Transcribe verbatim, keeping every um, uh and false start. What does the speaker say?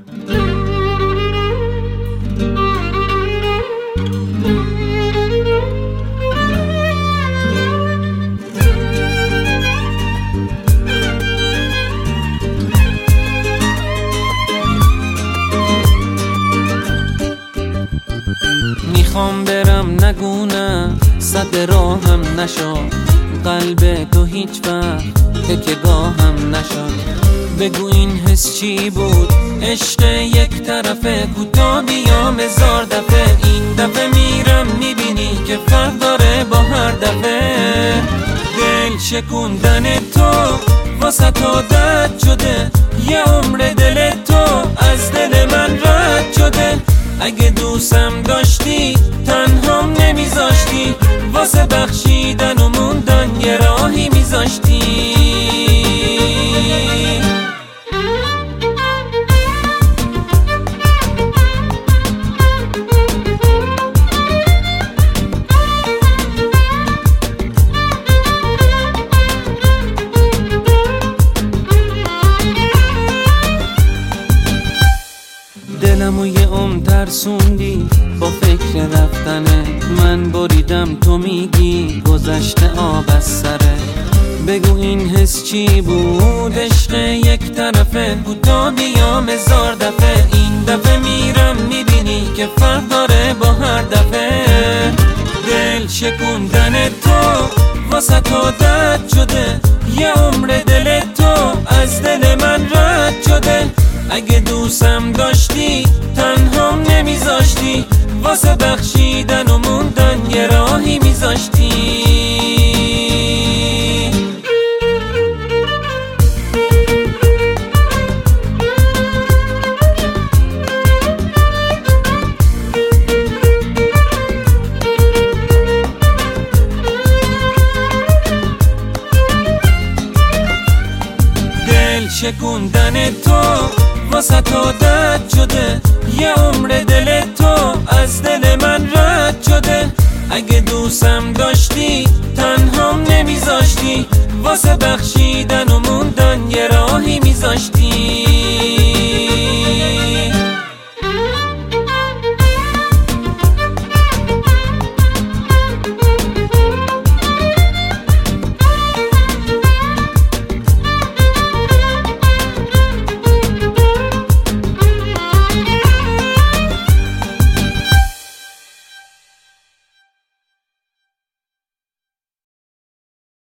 میخوام برم نگونم صد راهم نشد، قلب تو هیچ وقت تکیه‌گاهم نشد. بگو این حس چی بود؟ عشق یک طرفه، کوتاه بیام هزار دفعه. این دفعه میرم میبینی که فرق داره با هر دفعه. دل شکوندن تو واسه تو درد شده، یه عمر دل تو از دل من رد شده. اگه دوستم داشتی تنهام نمیذاشتی، واسه بخشیدن و موندن یه راهی میذاشتی. دلمو یه عمر ترسوندی با فکر رفتنه. من بریدم تو میگی گذشته آب از سره. بگو این حس چی بود؟ عشق یک طرفه، کوتاه بیام هزار دفعه. این دفعه میرم میبینی که فرق داره با هر دفعه. دل شکوندن تو واسه تو درد شده، یه عمر دل تو از دل من رد شده. اگه دوستم داشتی تنهام نمیذاشتی، واسه بخشیدن و موندن یه راهی میذاشتی. دل شکوندن تو واسه تو درد شده، یه عمر دل تو از دل من رد شده. اگه دوستم داشتی تنهام نمیذاشتی، واسه بخشیدن و